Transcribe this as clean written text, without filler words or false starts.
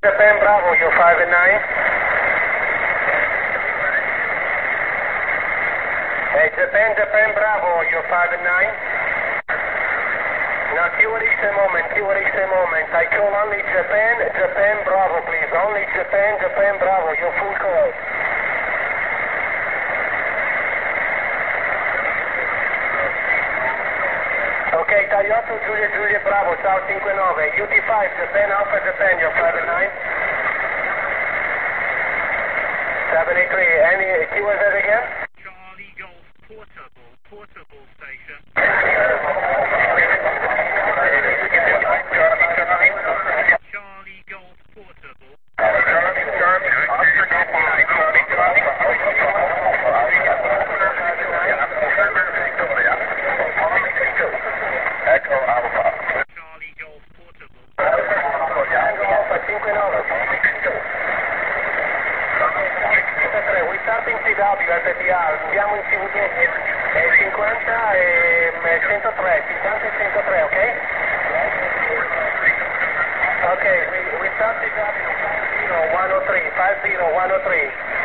Japan Bravo, you're 5 and 9. Hey, Japan Bravo, you're 5 and 9. Now, QRX a moment. I call only Japan Bravo, please. Only Japan Bravo, your full call. Ok, Toyota Giulia Bravo, ciao 59. UT5, Japan Alpha Japan, you're 5 and 9. 783, any QSS again? Charlie Golf portable station. Charlie Golf portable. Echo Alpha. Charlie Golf portable. Alpha 59. We start in CW, FDR, andiamo in CVD 50 e 103, 50 e 103, ok? Ok, we start CW 50 103, 50 103.